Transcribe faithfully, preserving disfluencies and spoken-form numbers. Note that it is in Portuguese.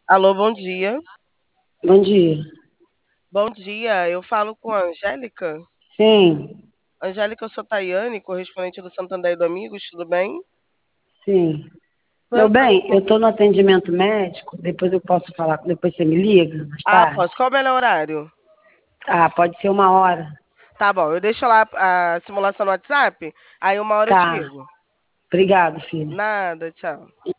Alô, bom dia. Bom dia. Bom dia, eu falo com a Angélica. Sim, Angélica, eu sou Tayane, correspondente do Santander do Amigos, tudo bem? sim. Tô Meu entrando bem, eu com... estou no atendimento médico, depois eu posso falar, depois você me liga, mais Ah, tarde? posso. Qual o melhor horário? Ah, pode ser uma hora. Tá bom, eu deixo lá a simulação no WhatsApp, aí uma hora eu te Tá. ligo. Obrigado, filho. Nada, tchau.